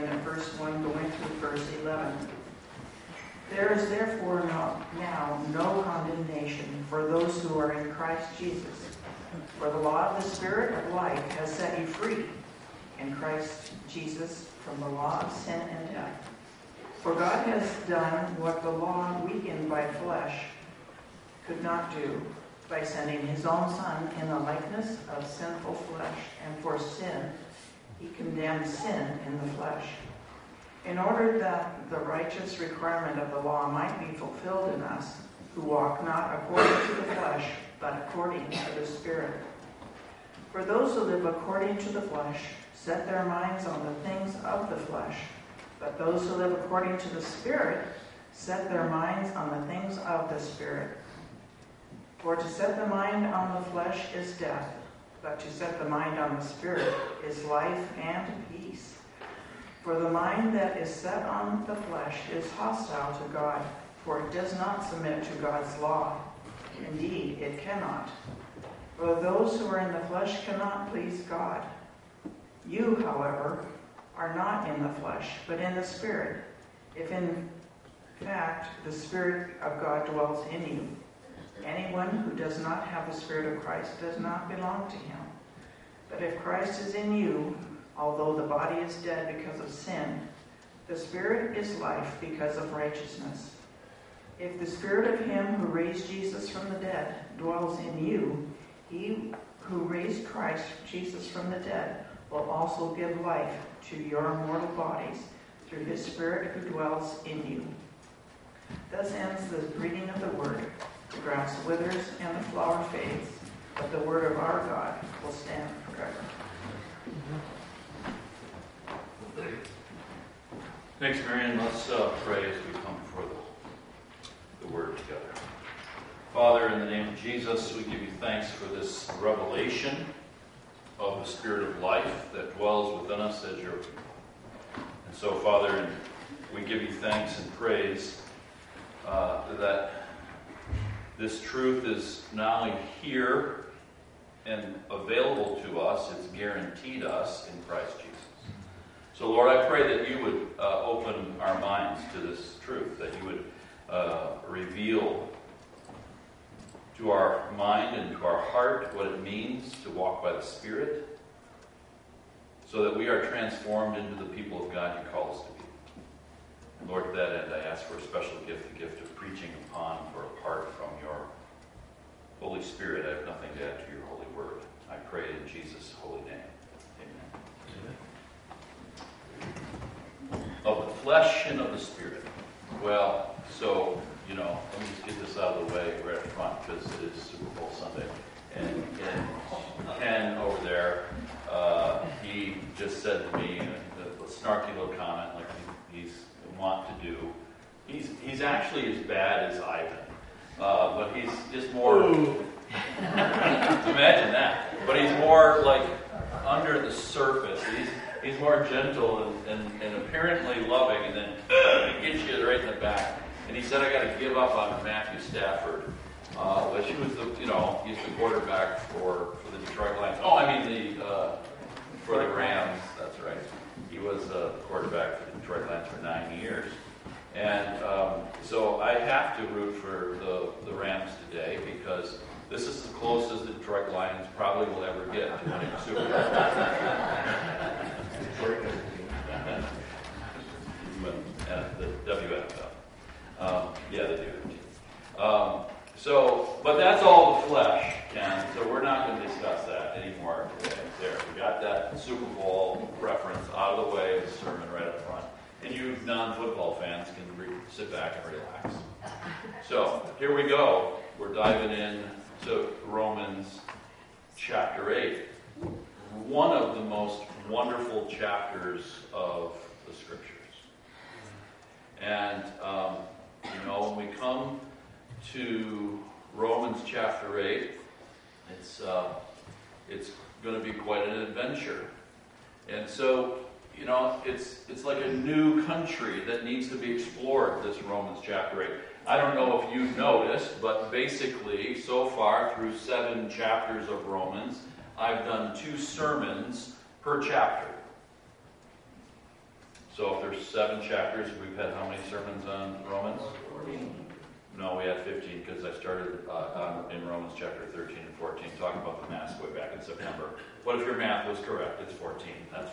begin at verse 1 going through verse 11. There is therefore now no condemnation for those who are in Christ Jesus. For the law of the Spirit of life has set you free in Christ Jesus from the law of sin and death. For God has done what the law, weakened by flesh, could not do, by sending his own Son in the likeness of sinful flesh, and for sin, he condemned sin in the flesh, in order that the righteous requirement of the law might be fulfilled in us, who walk not according to the flesh, but according to the Spirit. For those who live according to the flesh set their minds on the things of the flesh, but those who live according to the Spirit set their minds on the things of the Spirit. For to set the mind on the flesh is death, but to set the mind on the Spirit is life and peace. For the mind that is set on the flesh is hostile to God, for it does not submit to God's law. Indeed, it cannot. For those who are in the flesh cannot please God. You, however, are not in the flesh, but in the Spirit, if in fact the Spirit of God dwells in you. Anyone who does not have the Spirit of Christ does not belong to him. But if Christ is in you, although the body is dead because of sin, the Spirit is life because of righteousness. If the Spirit of him who raised Jesus from the dead dwells in you, he who raised Christ Jesus from the dead will also give life to your mortal bodies through his Spirit who dwells in you. Thus ends the reading of the word. The grass withers and the flower fades, but the word of our God will stand forever. Thanks, Marion. Let's pray as we come before the word together. Father, in the name of Jesus, we give you thanks for this revelation of the Spirit of life that dwells within us as your people. And so, Father, we give you thanks and praise that this truth is not only here and available to us, it's guaranteed us in Christ Jesus. So, Lord, I pray that you would open our minds to this truth, that you would reveal to our mind and to our heart what it means to walk by the Spirit, so that we are transformed into the people of God you call us to be. And Lord, to that end, I ask for a special gift, the gift of preaching upon, for apart from your Holy Spirit, I have nothing to add to your holy word. I pray in Jesus' holy name. Amen. Of the flesh and of the Spirit. Well, so, let me just get this out of the way right up front, because it is Super Bowl Sunday. And Ken over there, he just said to me a snarky little comment, like he's want to do. He's actually as bad as Ivan, but he's just more. Imagine that. But he's more like under the surface. He's more gentle and apparently loving, and then he gets you right in the back. And he said, "I got to give up on Matthew Stafford." But she was he's the quarterback for the Detroit Lions. For the Rams. That's right. He was a quarterback for the Detroit Lions for 9 years. And so I have to root for the Rams today, because this is the closest the Detroit Lions probably will ever get to winning a Super Bowl. The WFL. Yeah, they do. But that's all the flesh, Ken, so we're not going to discuss that anymore today. There, we got that Super Bowl reference out of the way of the sermon right up front. And you non-football fans can sit back and relax. So, here we go. We're diving in to Romans chapter 8. One of the most wonderful chapters of the Scriptures. And, when we come to Romans chapter 8, it's going to be quite an adventure. And so, it's like a new country that needs to be explored, this Romans chapter 8. I don't know if you've noticed, but basically, so far through 7 chapters of Romans, I've done 2 sermons per chapter. So if there's 7 chapters, we've had how many sermons on Romans? 14. No, we had 15 because I started in Romans chapter 13 and 14 talking about the Mass way back in September. What if your math was correct? It's 14. That's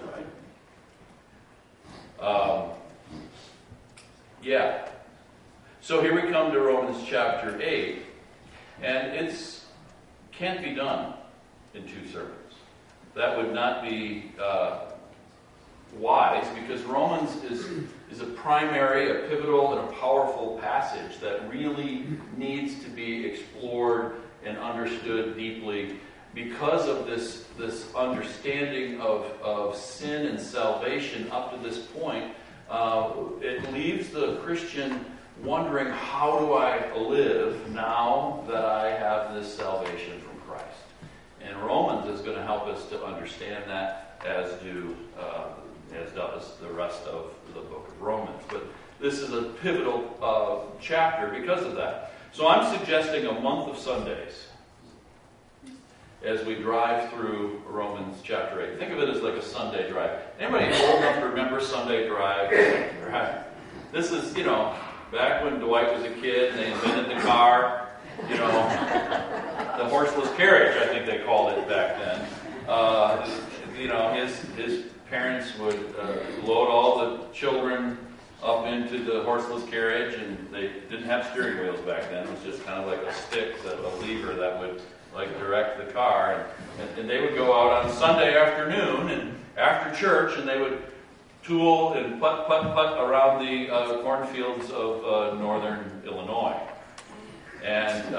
right. Yeah. So here we come to Romans chapter 8, and it's can't be done in 2 sermons. That would not be wise, because Romans is a primary, a pivotal, and a powerful passage that really needs to be explored and understood deeply because of this understanding of sin and salvation up to this point. It leaves the Christian wondering, how do I live now that I have this salvation from Christ? And Romans is going to help us to understand that, as does the rest of the book of Romans. But this is a pivotal chapter because of that. So I'm suggesting a month of Sundays as we drive through Romans chapter 8. Think of it as like a Sunday drive. Anybody old enough to remember Sunday drive? Right? This is, back when Dwight was a kid and they invented the car, the horseless carriage, I think they called it back then. His parents would load all the children up into the horseless carriage, and they didn't have steering wheels back then. It was just kind of like a stick, a lever that would direct the car. And they would go out on Sunday afternoon and after church, and they would tool and putt around the cornfields of northern Illinois. And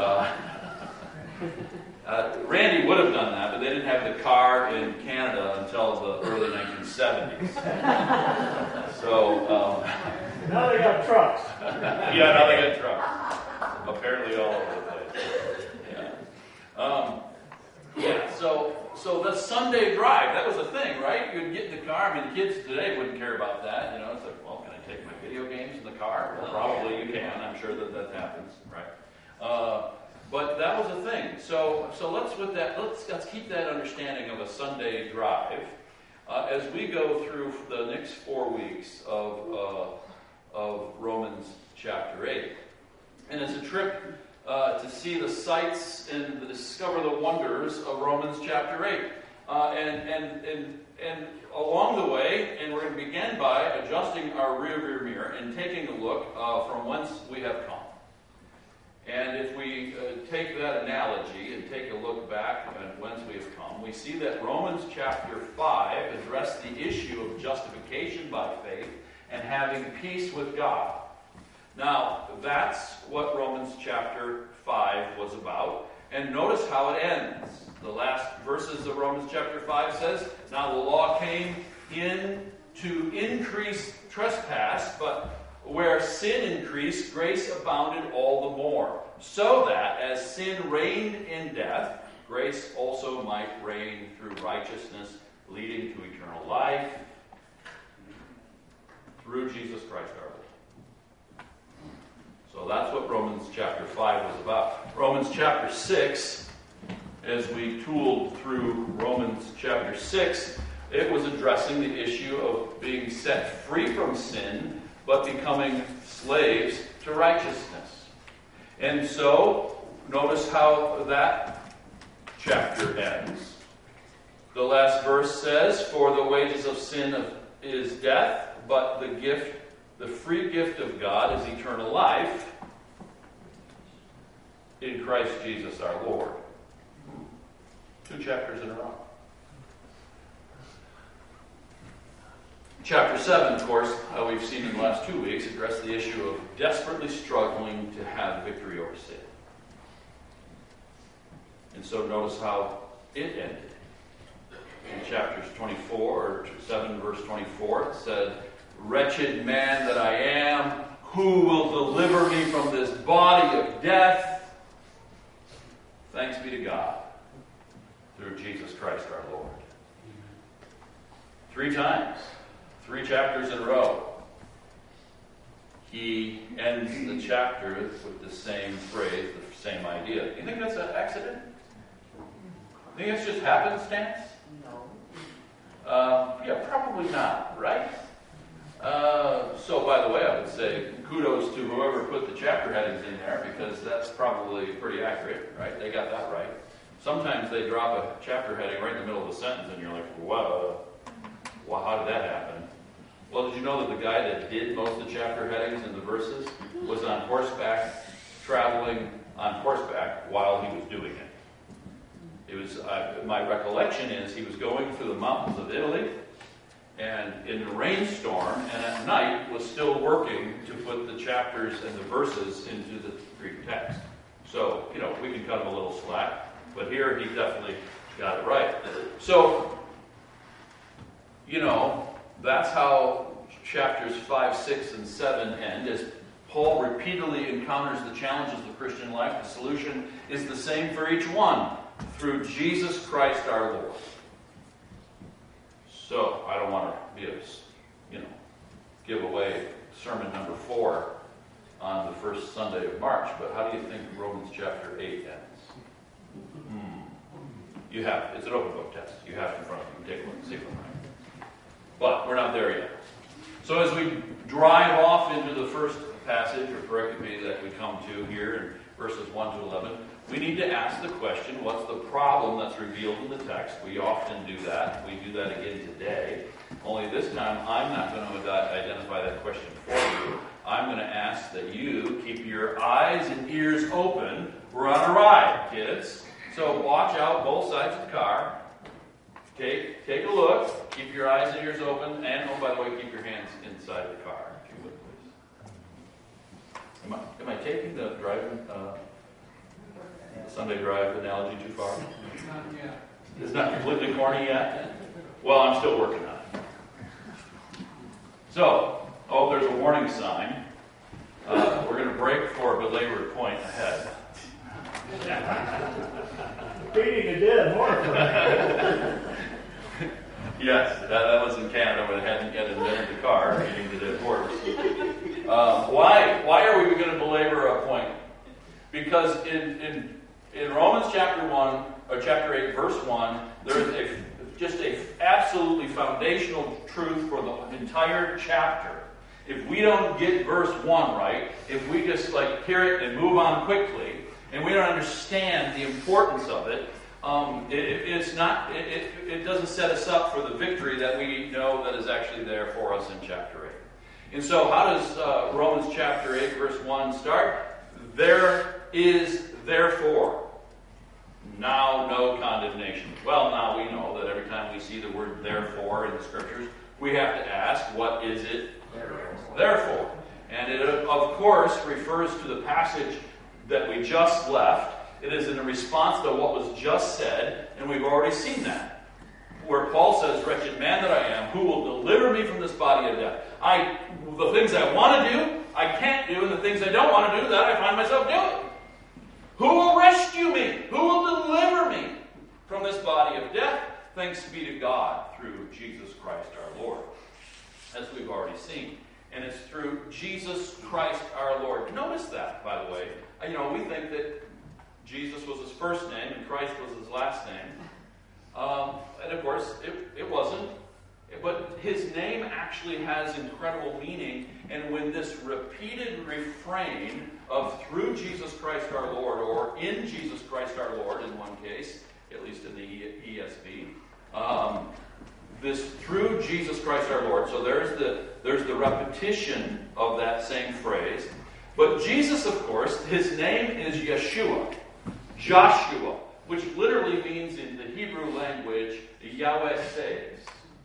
Randy would have done that, but they didn't have the car in Canada until the early 1970s. So now they got trucks. Yeah, now they got trucks. Apparently all over the place. So the Sunday drive, that was a thing, right? You'd get in the car. I mean, kids today wouldn't care about that. It's like, well, can I take my video games in the car? Well, probably you can. I'm sure that happens, right? But that was a thing. So let's keep that understanding of a Sunday drive as we go through the next 4 weeks of Romans chapter 8. And it's a trip to see the sights and to discover the wonders of Romans chapter 8. And along the way, and we're going to begin by adjusting our rearview mirror and taking a look from whence we have come. And if we take that analogy and take a look back at whence we have come, we see that Romans chapter 5 addressed the issue of justification by faith and having peace with God. Now, that's what Romans chapter 5 was about. And notice how it ends. The last verses of Romans chapter 5 says, "Now the law came in to increase trespass, but where sin increased, grace abounded all the more. So that, as sin reigned in death, grace also might reign through righteousness, leading to eternal life, through Jesus Christ our Lord." So that's what Romans chapter 5 was about. Romans chapter 6, as we tooled through Romans chapter 6, it was addressing the issue of being set free from sin, but becoming slaves to righteousness. And so, notice how that chapter ends. The last verse says, "For the wages of sin is death, but the free gift of God is eternal life in Christ Jesus our Lord." 2 chapters in a row. Chapter 7, of course, we've seen in the last 2 weeks, addressed the issue of desperately struggling to have victory over sin. And so notice how it ended. In chapters 24, or 7 verse 24, it said, "Wretched man that I am, who will deliver me from this body of death? Thanks be to God, through Jesus Christ our Lord." 3 times. 3 chapters in a row. He ends the chapter with the same phrase, the same idea. Do you think that's an accident? Do you think it's just happenstance? No. Yeah, probably not, right? So, by the way, I would say kudos to whoever put the chapter headings in there, because that's probably pretty accurate, right? They got that right. Sometimes they drop a chapter heading right in the middle of a sentence, and you're like, wow, how did that happen? Well, did you know that the guy that did most of the chapter headings and the verses was on horseback, traveling on horseback while he was doing it? It was, my recollection is he was going through the mountains of Italy, and in the rainstorm, and at night was still working to put the chapters and the verses into the Greek text. So, we can cut him a little slack, but here he definitely got it right. So, that's how chapters 5, 6, and 7 end, as Paul repeatedly encounters the challenges of Christian life. The solution is the same for each one, through Jesus Christ our Lord. So, I don't want to give away sermon number 4 on the first Sunday of March, but how do you think Romans chapter 8 ends? You have, it's an open book test. You have it in front of you. Take a look and see from there. But we're not there yet. So as we drive off into the first passage, or pericope, that we come to here in verses 1 to 11, we need to ask the question, what's the problem that's revealed in the text? We often do that. We do that again today. Only this time, I'm not going to identify that question for you. I'm going to ask that you keep your eyes and ears open. We're on a ride, kids. So watch out both sides of the car. Take a look. Keep your eyes and ears open. And, by the way, keep your hands inside the car, if you would, please. Am I taking the driving Sunday drive analogy too far? Not yet. It's not completely corny yet? Well, I'm still working on it. So, there's a warning sign. We're going to break for a belabored point ahead. Beating a dead horse. Yes, that was in Canada, but it hadn't yet invented the car, beating the dead horse. Why are we going to belabor a point? Because in Romans chapter 1, or chapter 8, verse 1, there is just a absolutely foundational truth for the entire chapter. If we don't get verse 1 right, if we just hear it and move on quickly, and we don't understand the importance of it, it doesn't set us up for the victory that we know that is actually there for us in chapter 8. And so how does Romans chapter 8, verse 1 start? There is therefore now no condemnation. Well, now we know that every time we see the word therefore in the scriptures, we have to ask, what is it? Therefore. And it, of course, refers to the passage that we just left. It is in response to what was just said, and we've already seen that. Where Paul says, wretched man that I am, who will deliver me from this body of death? The things I want to do, I can't do, and the things I don't want to do, that I find myself doing. Who will rescue me? Who will deliver me from this body of death? Thanks be to God through Jesus Christ our Lord. As we've already seen. And it's through Jesus Christ our Lord. Notice that, by the way. We think that Jesus was his first name and Christ was his last name. And of course, it wasn't. But his name actually has incredible meaning. And when this repeated refrain of through Jesus Christ our Lord, or in Jesus Christ our Lord in one case, at least in the ESV, this through Jesus Christ our Lord. So there's the repetition of that same phrase. But Jesus, of course, his name is Yeshua, Joshua, which literally means in the Hebrew language, Yahweh saves.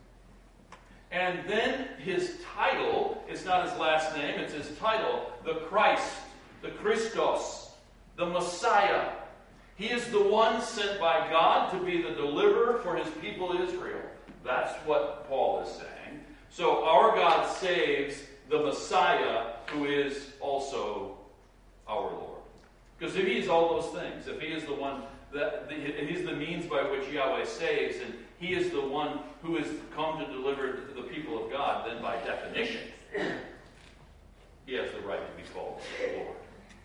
And then his title, it's not his last name, it's his title, the Christ, the Christos, the Messiah. He is the one sent by God to be the deliverer for his people Israel. That's what Paul is saying. So our God saves the Messiah, who is also our Lord. Because if he is all those things, if he is the one, he's the means by which Yahweh saves, and he is the one who has come to deliver the people of God, then by definition, he has the right to be called Lord.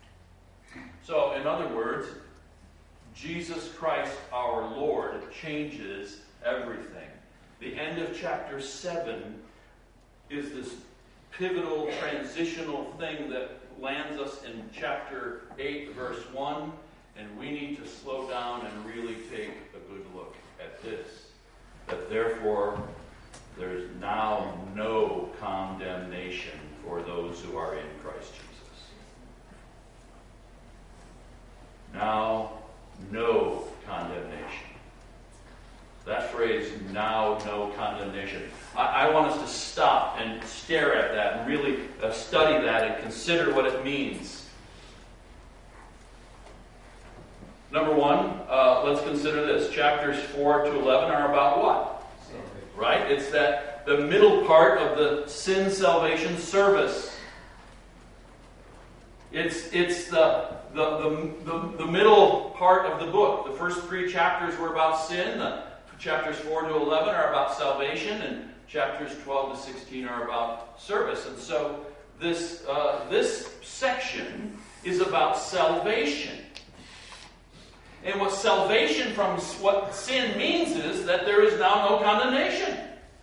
So, in other words, Jesus Christ our Lord changes everything. The end of chapter 7 is this pivotal, transitional thing that lands us in chapter 8, verse 1, and we need to slow down and really take a good look at this. That therefore, there's now no condemnation for those who are in Christ Jesus. Now, no condemnation. That phrase, now no condemnation. I want us to stop and stare at that and really study that and consider what it means. Number one, let's consider this. Chapters 4 to 11 are about what? Right? It's that the middle part of the sin salvation service. It's the middle part of the book. The first 3 chapters were about sin. The chapters 4 to 11 are about salvation, and chapters 12 to 16 are about service. And so this section is about salvation. And what salvation from what sin means is that there is now no condemnation.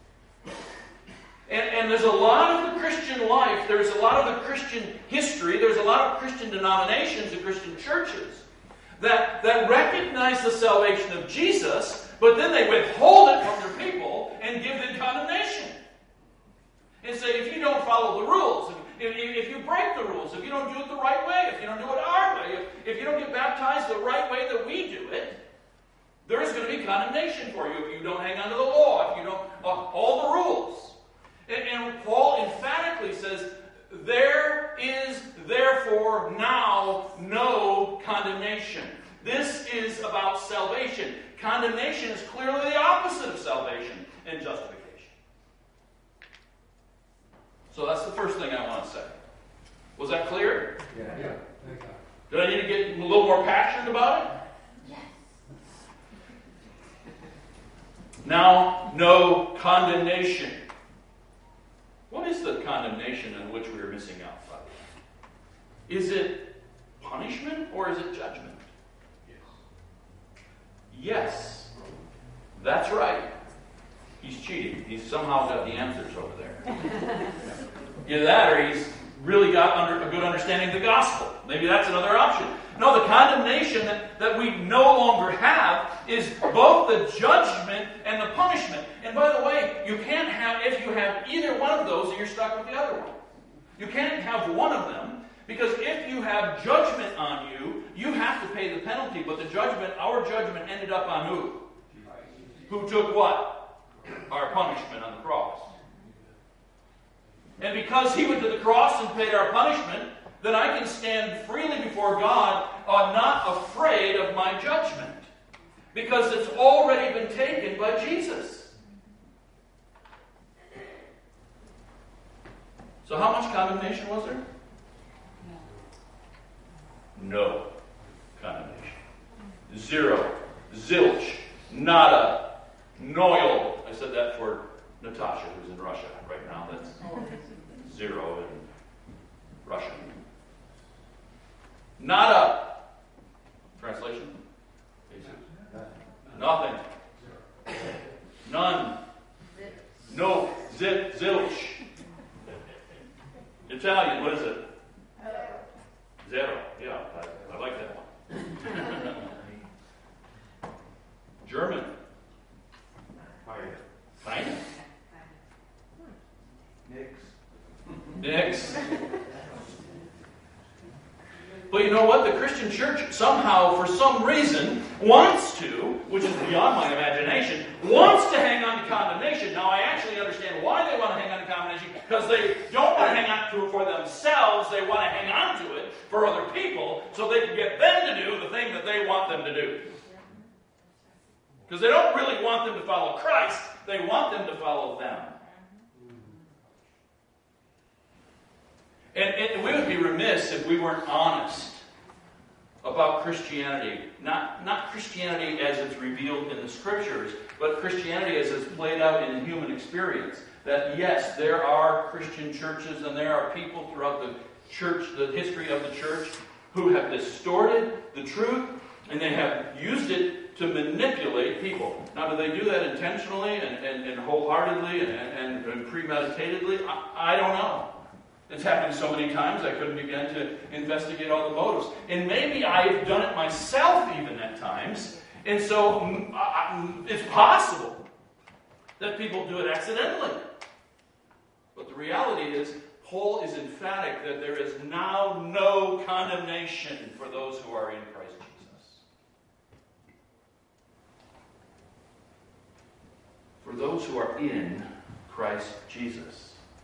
And there's a lot of the Christian life, there's a lot of the Christian history, there's a lot of Christian denominations and Christian churches that recognize the salvation of Jesus, but then they withhold it from their people and give them condemnation. And say, if you don't follow the rules, if you break the rules, if you don't do it the right way, if you don't do it our way, if you don't get baptized the right way that we do it, there's going to be condemnation for you if you don't hang on to the law, if you don't, all the rules. And Paul emphatically says, there is therefore now no condemnation. This is about salvation. Condemnation is clearly the opposite of salvation and justification. So that's the first thing I want to say. Was that clear? Yeah. Did I need to get a little more passionate about it? Yes. Now, no condemnation. What is the condemnation in which we are missing out, by the way? Is it punishment or is it judgment? Yes. That's right. He's cheating. He's somehow got the answers over there. Either that or he's really got a good understanding of the gospel. Maybe that's another option. No, the condemnation that we no longer have is both the judgment and the punishment. And by the way, you can't have, if you have either one of those, you're stuck with the other one. You can't have one of them, because if you have judgment on you, you have to pay the penalty. But the judgment, our judgment ended up on who? Who took what? Our punishment on the cross. And because he went to the cross and paid our punishment, then I can stand freely before God, not afraid of my judgment. Because it's already been taken by Jesus. So how much condemnation was there? No condemnation. Zero. Zilch. Nada. Noil. I said that for Natasha, who's in Russia right now. That's zero in Russian. Nada. Translation? Nothing. None. No. Zilch. Italian, what is it? Zero. Yeah, I like that one. German. Keine. Nix. But you know what? The Christian church somehow, for some reason, wants to, which is beyond my imagination, wants to hang on to condemnation. Now, I actually understand why they want to hang on to condemnation, because they don't want to hang on to it for themselves. They want to hang on to it for other people, so they can get them to do the thing that they want them to do. Because they don't really want them to follow Christ. They want them to follow them. And we would be remiss if we weren't honest about Christianity. Not Christianity as it's revealed in the Scriptures, but Christianity as it's played out in the human experience. That yes, there are Christian churches and there are people throughout the church, the history of the church, who have distorted the truth and they have used it to manipulate people. Now, do they do that intentionally and wholeheartedly and premeditatedly? I don't know. It's happened so many times I couldn't begin to investigate all the motives. And maybe I've done it myself even at times. And so it's possible that people do it accidentally. But the reality is, Paul is emphatic that there is now no condemnation for those who are in Christ Jesus. For those who are in Christ Jesus.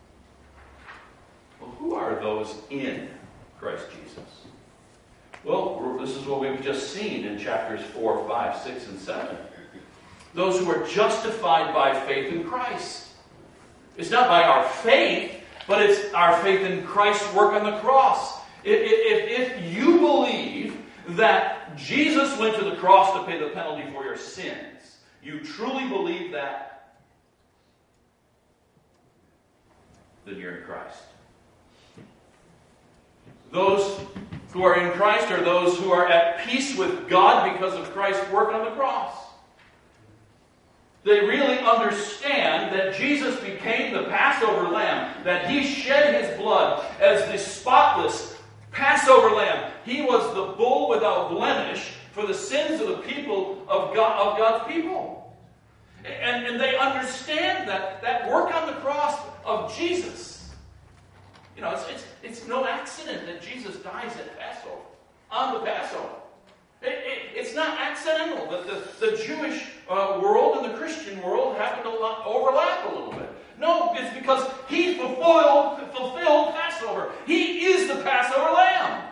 Well, who are those in Christ Jesus? Well, this is what we've just seen in chapters 4, 5, 6, and 7. Those who are justified by faith in Christ. It's not by our faith, but it's our faith in Christ's work on the cross. If you believe that Jesus went to the cross to pay the penalty for your sins, you truly believe that, then you're in Christ. Those who are in Christ are those who are at peace with God because of Christ's work on the cross. They really understand that Jesus became the Passover lamb, that he shed his blood as the spotless Passover lamb. He was the bull without blemish for the sins of the people of God's people. And they understand that work on the cross of Jesus. You know, it's no accident that Jesus dies at Passover, on the Passover. It's not accidental that the Jewish world and the Christian world happen to overlap a little bit. No, it's because he fulfilled Passover. He is the Passover lamb.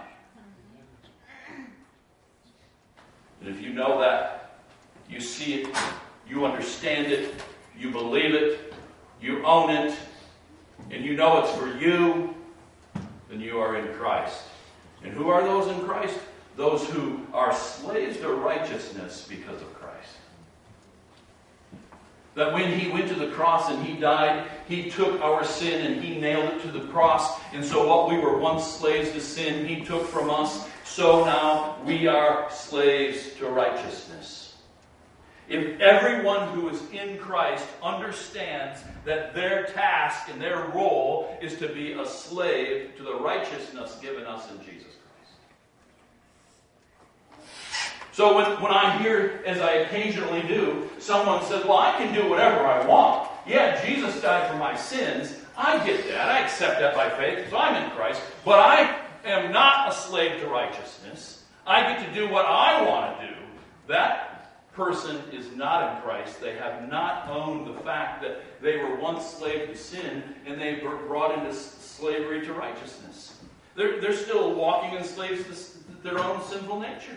And if you know that, you see it, you understand it, you believe it, you own it, and you know it's for you, then you are in Christ. And who are those in Christ? Those who are slaves to righteousness because of Christ. That when he went to the cross and he died, he took our sin and he nailed it to the cross. And so what we were once slaves to sin, he took from us. So now we are slaves to righteousness. If everyone who is in Christ understands that their task and their role is to be a slave to the righteousness given us in Jesus Christ. So when I hear, as I occasionally do, someone says, well, I can do whatever I want. Yeah, Jesus died for my sins. I get that. I accept that by faith, so I'm in Christ. But I am not a slave to righteousness. I get to do what I want to do. That person is not in Christ. They have not owned the fact that they were once slave to sin and they were brought into slavery to righteousness. They're still walking in slaves to their own sinful nature.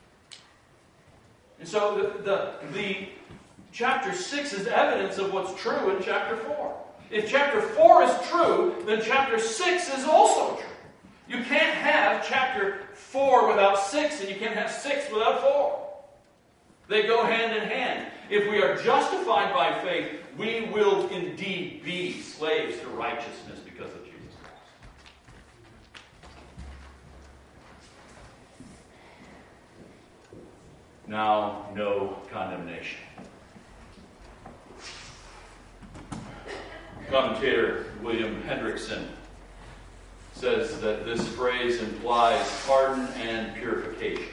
And so the chapter 6 is evidence of what's true in chapter 4. If chapter 4 is true, then chapter 6 is also true. You can't have chapter 4 without 6, and you can't have 6 without 4. They go hand in hand. If we are justified by faith, we will indeed be slaves to righteousness because of Jesus Christ. Now, no condemnation. Commentator William Hendrickson says that this phrase implies pardon and purification.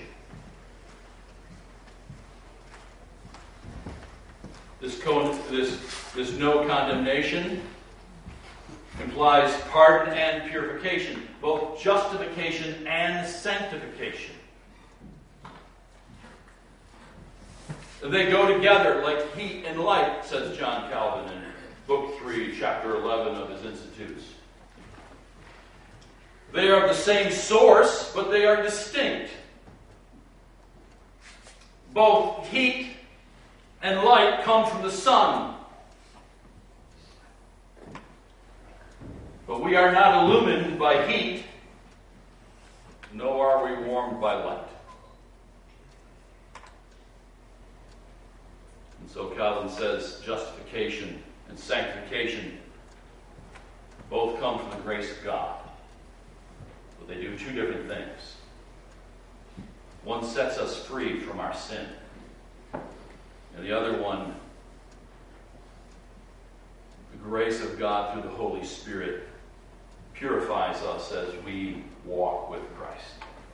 This no condemnation implies pardon and purification, both justification and sanctification. They go together like heat and light, says John Calvin in Book 3, Chapter 11 of his Institutes. They are of the same source, but they are distinct. Both heat and light come from the sun. But we are not illumined by heat, nor are we warmed by light. And so Calvin says justification and sanctification both come from the grace of God. But they do two different things. One sets us free from our sin. And the other one, the grace of God through the Holy Spirit, purifies us as we walk with Christ.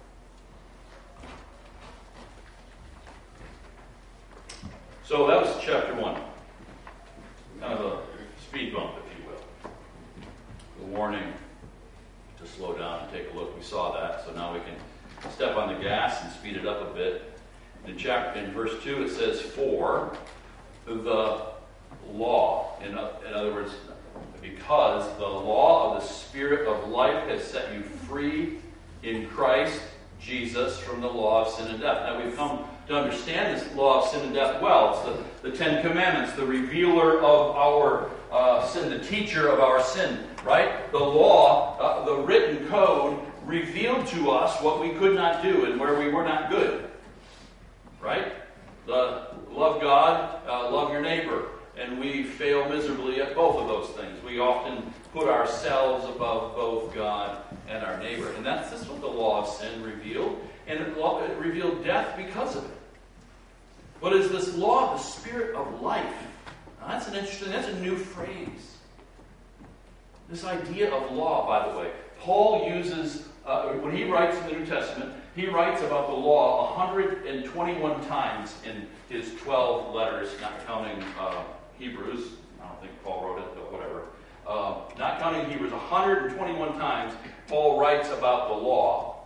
So that was chapter 1. Kind of a speed bump, if you will. The warning to slow down and take a look. We saw that, so now we can step on the gas and speed it up a bit. In verse 2 it says, "For the law," in other words, because the law of the Spirit of life has set you free in Christ Jesus from the law of sin and death. Now we've come to understand this law of sin and death well. It's the Ten Commandments, the revealer of our sin, the teacher of our sin, right? The law, the written code, revealed to us what we could not do and where we were not good, right? Love God, love your neighbor. And we fail miserably at both of those things. We often put ourselves above both God and our neighbor. And that's what the law of sin revealed. And it revealed death because of it. But is this law of the Spirit of life? Now that's a new phrase. This idea of law, by the way. Paul uses, when he writes in the New Testament, he writes about the law 121 times in his 12 letters, not counting Hebrews. I don't think Paul wrote it, but whatever. Not counting Hebrews, 121 times Paul writes about the law.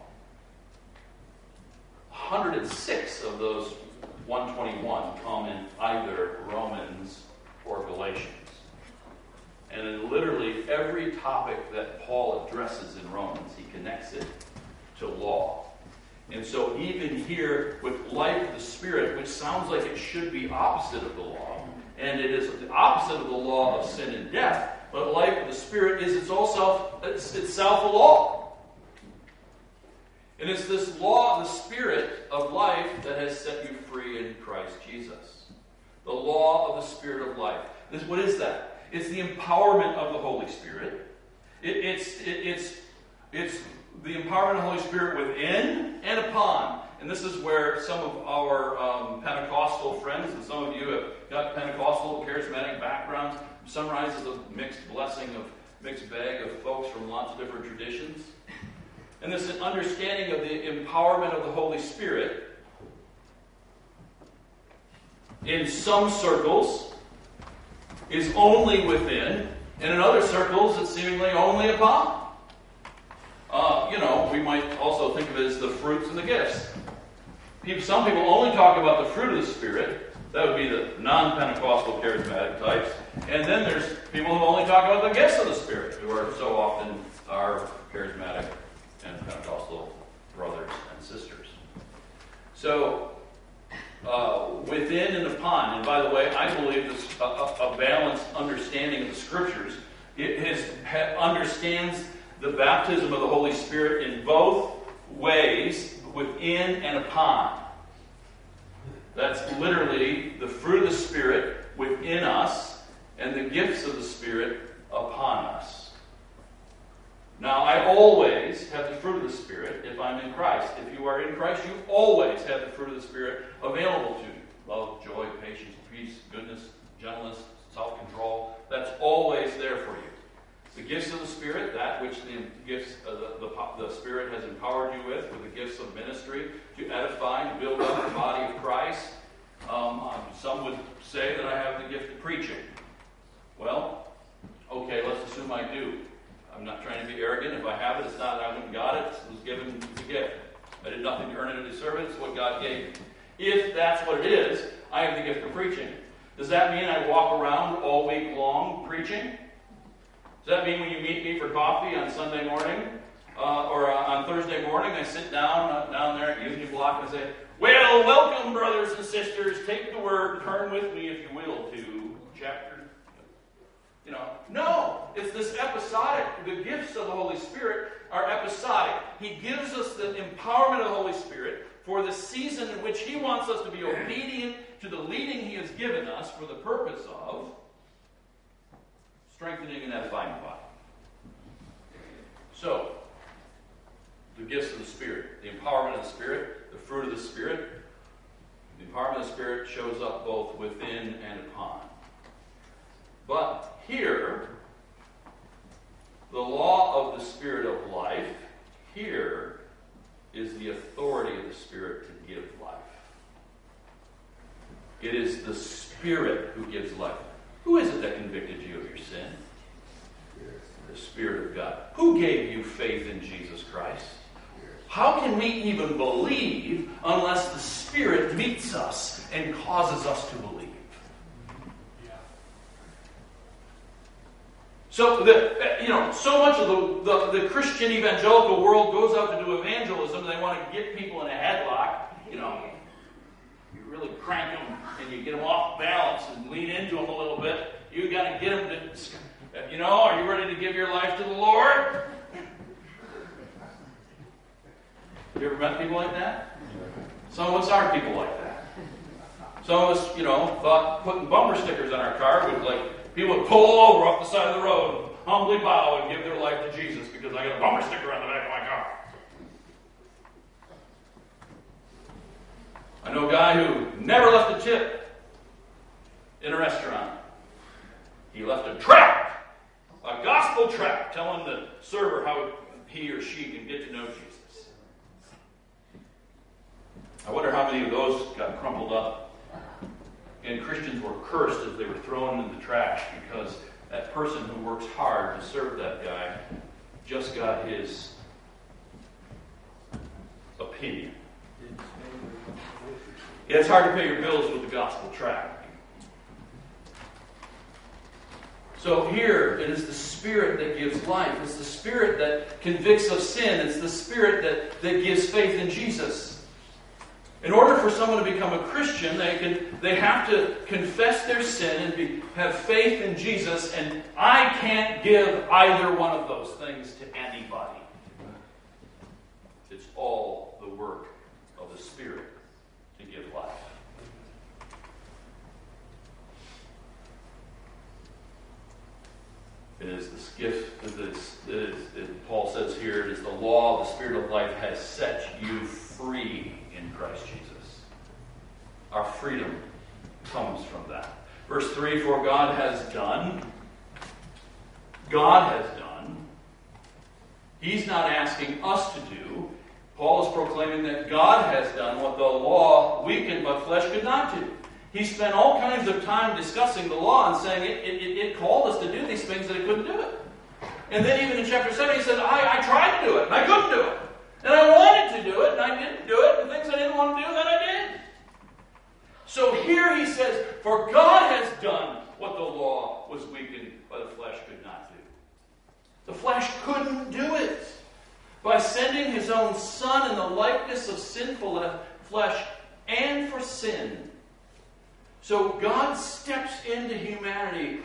106 of those 121 come in either Romans or Galatians. And in literally every topic that Paul addresses in Romans, he connects it to law. And so even here with life of the Spirit, which sounds like it should be opposite of the law, and it is the opposite of the law of sin and death, but life of the Spirit is itself a law. And it's this law of the Spirit of life that has set you free in Christ Jesus. The law of the Spirit of life. What is that? It's the empowerment of the Holy Spirit. It's the empowerment of the Holy Spirit within and upon. And this is where some of our Pentecostal friends, and some of you have got Pentecostal, charismatic backgrounds, summarizes a mixed bag of folks from lots of different traditions. And this understanding of the empowerment of the Holy Spirit, in some circles, is only within, and in other circles, it's seemingly only upon. We might also think of it as the fruits and the gifts. Some people only talk about the fruit of the Spirit. That would be the non-Pentecostal charismatic types. And then there's people who only talk about the gifts of the Spirit, who are so often our charismatic and Pentecostal brothers and sisters. So, within and upon, and by the way, I believe this a balanced understanding of the Scriptures. It understands the baptism of the Holy Spirit in both ways, within and upon. That's literally the fruit of the Spirit within us and the gifts of the Spirit upon us. Now, I always have the fruit of the Spirit if I'm in Christ. If you are in Christ, you always have the fruit of the Spirit available to you. Love, joy, patience, peace, goodness, gentleness, self-control. That's always there for you. The gifts of the Spirit, that which the Spirit has empowered you with the gifts of ministry, to edify, to build up the body of Christ. Some would say that I have the gift of preaching. Well, okay, let's assume I do. I'm not trying to be arrogant. If I have it, it's not that I went and got it. It was given as a gift. I did nothing to earn it or deserve it. It's what God gave me. If that's what it is, I have the gift of preaching. Does that mean I walk around all week long preaching? Does that mean when you meet me for coffee on Sunday morning or on Thursday morning, I sit down there at Union Block and say, "Well, welcome, brothers and sisters. Take the word. Turn with me, if you will, to chapter." No. It's this episodic. The gifts of the Holy Spirit are episodic. He gives us the empowerment of the Holy Spirit for the season in which He wants us to be obedient to the leading He has given us for the purpose of strengthening and edifying the body. So, the gifts of the Spirit, the empowerment of the Spirit, the fruit of the Spirit. The empowerment of the Spirit shows up both within and upon. But here, the law of the Spirit of life, here is the authority of the Spirit to give life. It is the Spirit who gives life. Who is it that convicted you of your sin? The Spirit of God. Who gave you faith in Jesus Christ? How can we even believe unless the Spirit meets us and causes us to believe? So so much of the Christian evangelical world goes out to do evangelism. They want to get people in a headlock. You really crank them and you get them off balance and lean into them a little bit. You got to get them to, are you ready to give your life to the Lord? You ever met people like that? Some of us are people like that. Some of us, thought putting bumper stickers on our car would people would pull over off the side of the road, humbly bow, and give their life to Jesus because I got a bumper sticker on the back of my car. I know a guy who never left a tip in a restaurant. He left a tract, a gospel tract, telling the server how he or she can get to know Jesus. I wonder how many of those got crumpled up. And Christians were cursed as they were thrown in the trash because that person who works hard to serve that guy just got his opinion. Yeah, it's hard to pay your bills with the gospel tract. So here, it is the Spirit that gives life. It's the Spirit that convicts of sin. It's the Spirit that gives faith in Jesus. In order for someone to become a Christian, they have to confess their sin and have faith in Jesus, and I can't give either one of those things to anybody. It's all the work of the Spirit to give life. It is this gift, Paul says here, it is the law of the Spirit of life has set you free in Christ Jesus. Our freedom comes from that. Verse 3, for God has done. He's not asking us to do. Paul is proclaiming that God has done what the law weakened but flesh could not do. He spent all kinds of time discussing the law and saying it called us to do these things that it couldn't do it. And then even in chapter 7 he said, I tried to do it and I couldn't do it. And I wanted to do it, and I didn't do it, and things I didn't want to do, that I did. So here he says, for God has done what the law was weakened by the flesh could not do. The flesh couldn't do it. By sending his own Son in the likeness of sinful flesh and for sin. So God steps into humanity,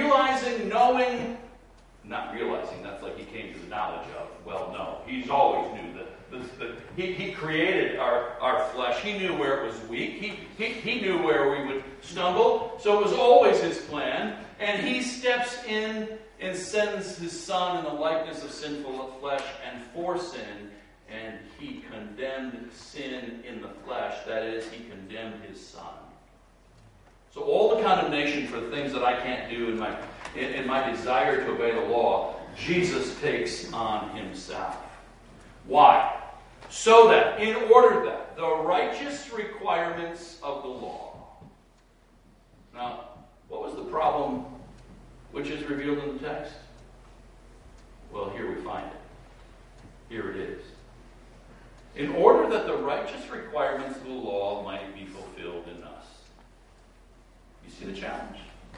not realizing, that's like he came to the knowledge of. Well, no, he's always knew that. He created our flesh. He knew where it was weak. He knew where we would stumble. So it was always his plan. And he steps in and sends his Son in the likeness of sinful flesh and for sin. And he condemned sin in the flesh. That is, he condemned his Son. So all the condemnation for the things that I can't do in my desire to obey the law, Jesus takes on himself. Why? So that, in order that, the righteous requirements of the law. Now, what was the problem which is revealed in the text? Well, here we find it. Here it is. In order that the righteous requirements of the law might be fulfilled in us. You see the challenge?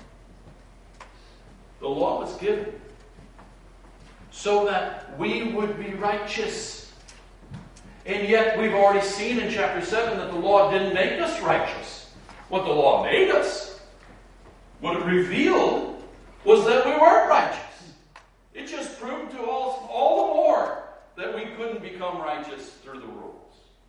The law was given so that we would be righteous. And yet we've already seen in chapter 7 that the law didn't make us righteous. What the law made us, what it revealed, was that we weren't righteous. It just proved to us all the more that we couldn't become righteous through the rules.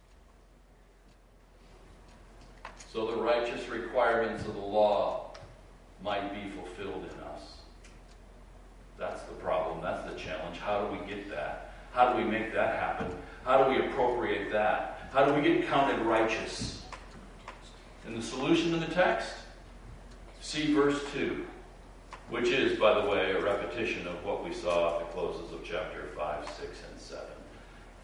So the righteous requirements of the law might be fulfilled in us. That's the problem. That's the challenge. How do we get that? How do we make that happen? How do we appropriate that? How do we get counted righteous? And the solution in the text? See verse 2, which is, by the way, a repetition of what we saw at the closes of chapter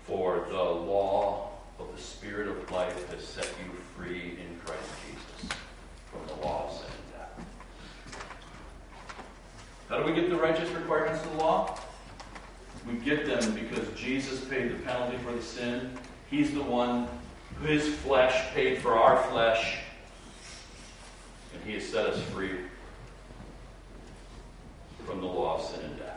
For the law of the Spirit of life has set you free in Christ Jesus from the law of sin and death. How do we get the righteous requirements of the law? We get them because Jesus paid the penalty for the sin. He's the one, his flesh paid for our flesh, and he has set us free from the law of sin and death.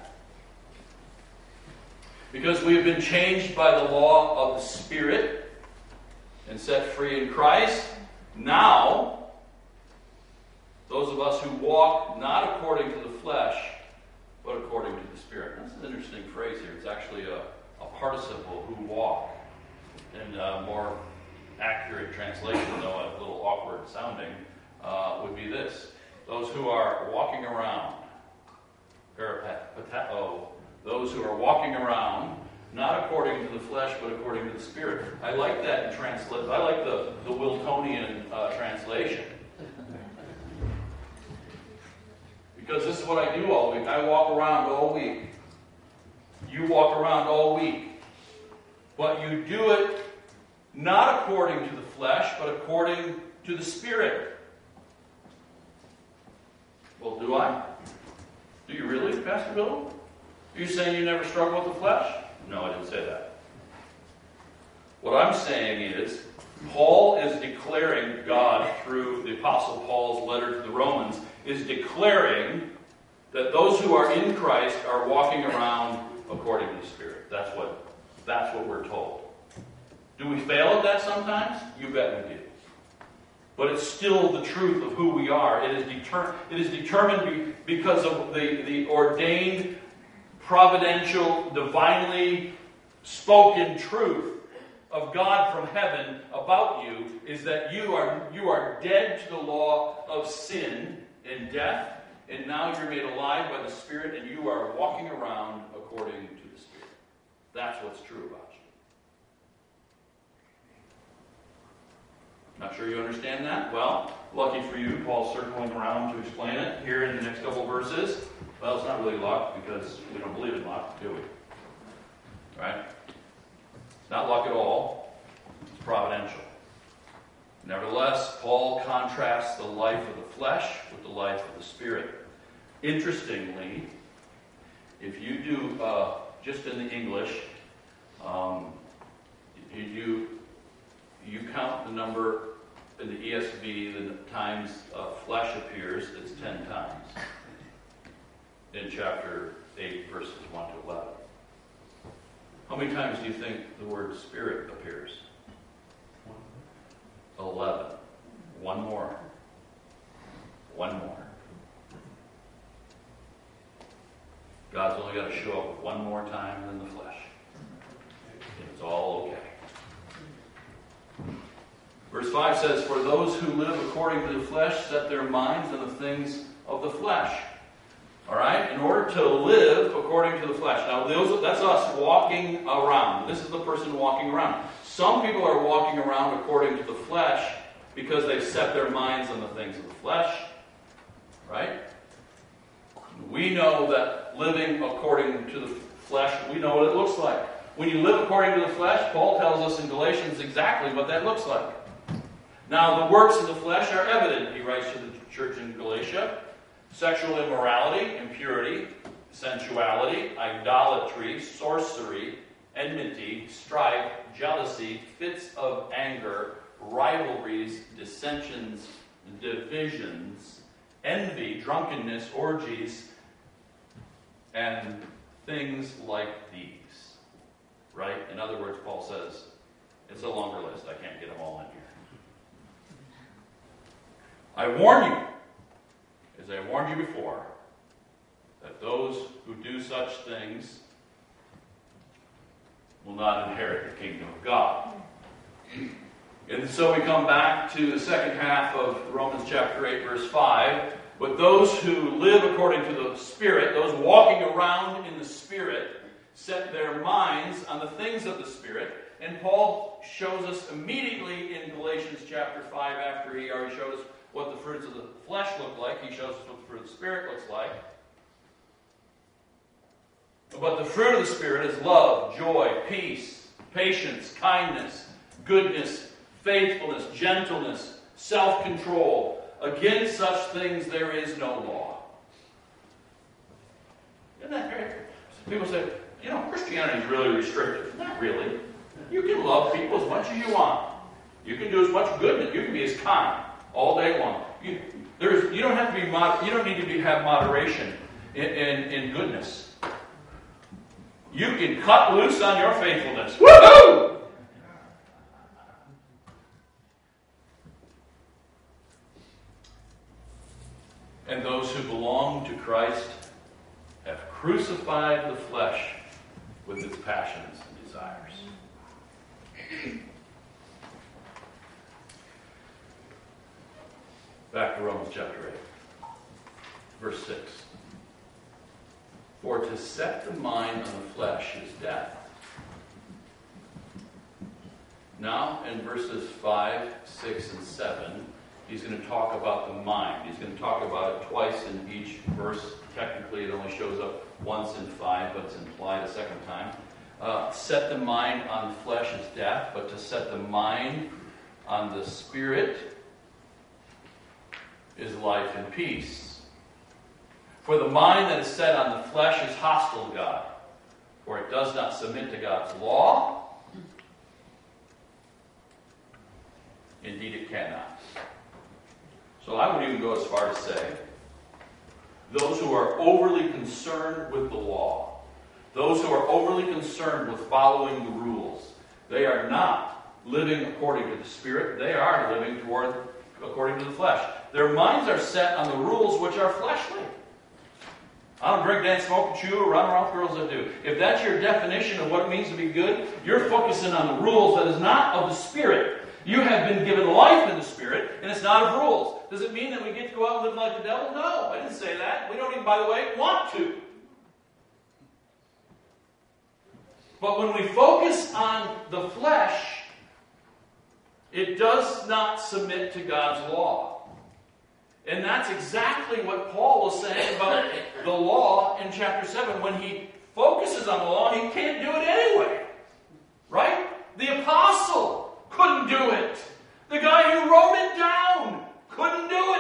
Because we have been changed by the law of the Spirit and set free in Christ, now, those of us who walk not according to the flesh, but according to the Spirit. That's an interesting phrase here. It's actually a participle, who walk. And a more accurate translation, though a little awkward sounding, would be this. Those who are walking around, peripateo, those who are walking around, not according to the flesh, but according to the Spirit. I like that in translation. I like the Wiltonian translation. Because this is what I do all week. I walk around all week. You walk around all week. But you do it not according to the flesh, but according to the Spirit. Well, do I? Do you really, Pastor Bill? Are you saying you never struggle with the flesh? No, I didn't say that. What I'm saying is, Paul is declaring, God, through the Apostle Paul's letter to the Romans, is declaring that those who are in Christ are walking around according to the Spirit. That's what we're told. Do we fail at that sometimes? You bet we do. But it's still the truth of who we are. It is determined because of the ordained, providential, divinely spoken truth of God from heaven about you, is that you are dead to the law of sin and death, and now you're made alive by the Spirit, and you are walking around according to the Spirit. That's what's true about you. Not sure you understand that? Well, lucky for you, Paul's circling around to explain it here in the next couple verses. Well, it's not really luck, because we don't believe in luck, do we? Right? It's not luck at all. It's providential. Nevertheless, Paul contrasts the life of the flesh with the life of the Spirit. Interestingly, if you do, just in the English, you count the number in the ESV, the times flesh appears, it's 10 times. In chapter 8, verses 1 to 11. How many times do you think the word Spirit appears? 11. One more. One more. God's only got to show up one more time than the flesh. And it's all okay. Verse 5 says, For those who live according to the flesh set their minds on the things of the flesh. All right? In order to live according to the flesh. Now, that's us walking around. This is the person walking around. Some people are walking around according to the flesh because they've set their minds on the things of the flesh. Right? We know that living according to the flesh, we know what it looks like. When you live according to the flesh, Paul tells us in Galatians exactly what that looks like. Now, the works of the flesh are evident, he writes to the church in Galatia. Sexual immorality, impurity, sensuality, idolatry, sorcery, enmity, strife, jealousy, fits of anger, rivalries, dissensions, divisions, envy, drunkenness, orgies, and things like these. Right? In other words, Paul says, it's a longer list. I can't get them all in here. I warn you, as I warned you before, that those who do such things will not inherit the kingdom of God. And so we come back to the second half of Romans chapter 8, verse 5. But those who live according to the Spirit, those walking around in the Spirit, set their minds on the things of the Spirit. And Paul shows us immediately in Galatians chapter 5, after he already showed us what the fruits of the flesh look like, he shows us what the fruit of the Spirit looks like. But the fruit of the Spirit is love, joy, peace, patience, kindness, goodness, faithfulness, gentleness, self-control. Against such things there is no law. Isn't that great? People say, Christianity is really restrictive. Not really. You can love people as much as you want. You can do as much good. You can be as kind all day long. You don't have to be. You don't need to have moderation in goodness. You can cut loose on your faithfulness. Woohoo! And those who belong to Christ have crucified the flesh with its passions and desires. Back to Romans chapter 8, verse 6. For to set the mind on the flesh is death. Now, in verses 5, 6, and 7, he's going to talk about the mind. He's going to talk about it twice in each verse. Technically, it only shows up once in 5, but it's implied a second time. Set the mind on the flesh is death, but to set the mind on the spirit is life and peace. For the mind that is set on the flesh is hostile to God, for it does not submit to God's law. Indeed, it cannot. So I would even go as far as say, those who are overly concerned with the law, those who are overly concerned with following the rules, they are not living according to the Spirit. They are living according to the flesh. Their minds are set on the rules which are fleshly. I don't drink, dance, smoke, and chew, or run around with girls that do. If that's your definition of what it means to be good, you're focusing on the rules that is not of the Spirit. You have been given life in the Spirit, and it's not of rules. Does it mean that we get to go out and live like the devil? No, I didn't say that. We don't even, by the way, want to. But when we focus on the flesh, it does not submit to God's law. And that's exactly what Paul was saying about the law in chapter 7. When he focuses on the law, he can't do it anyway. Right? The apostle couldn't do it. The guy who wrote it down couldn't do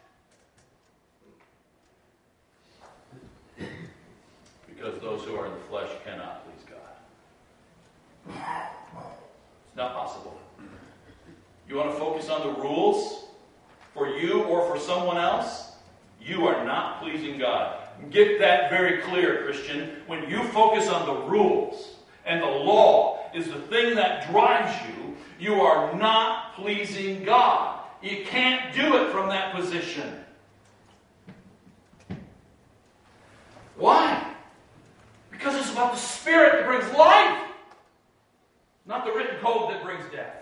it. Because those who are in the flesh cannot please God. It's not possible. You want to focus on the rules for you or for someone else? You are not pleasing God. Get that very clear, Christian. When you focus on the rules and the law is the thing that drives you, you are not pleasing God. You can't do it from that position. Why? Because it's about the Spirit that brings life, not the written code that brings death.